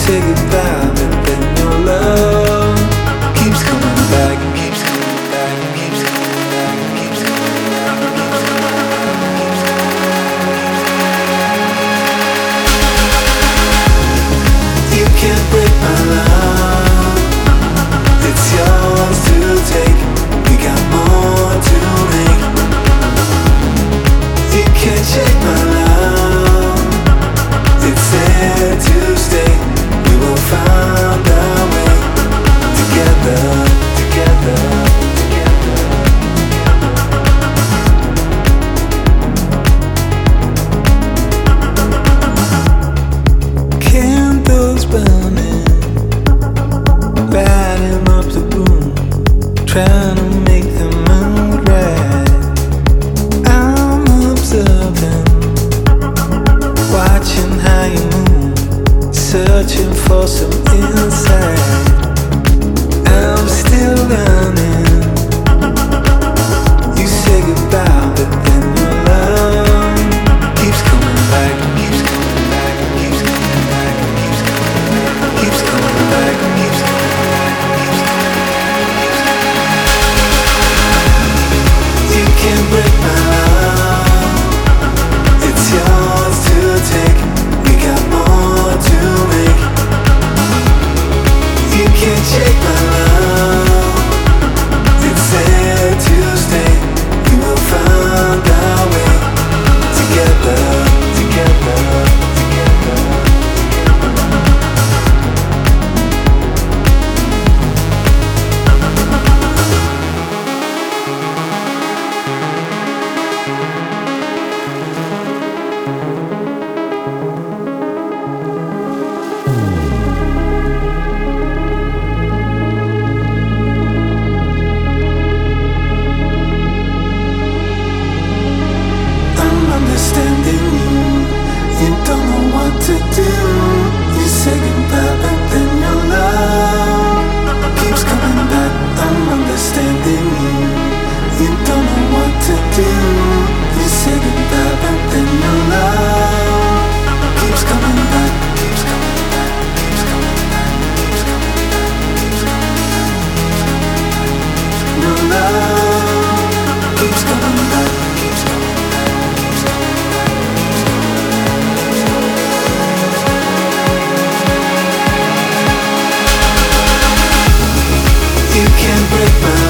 say goodbye, but then your love keeps coming back, keeps coming back, keeps coming back, keeps coming back, keeps coming back. You can't break my love, it's yours to take. We got more to make. You can't shake my love, it's there to stay. We will find our way together, together, together. Candles burning, lighting up the room, trying to make the mood right. I'm observing, watching how you move, searching for some insight. I'm still running. You say goodbye, but then your love keeps coming back, keeps coming back, keeps coming back, keeps coming back, keeps coming back, keeps coming back, keeps coming back. You can't break my love, it's yours to take. We got more to make. You can't shake my love, it's there to stay. We will find our way together, together, together, I'm understanding you. You don't know what to do. You say goodbye, but then your love keeps coming back. I'm understanding you. You don't know what to do. You say goodbye, but then your love keeps coming back, keeps coming back, keeps coming back, keeps coming back, keeps coming back, keeps coming back. Your love keeps coming back, keeps coming back, keeps coming back, keeps coming back. You can't break my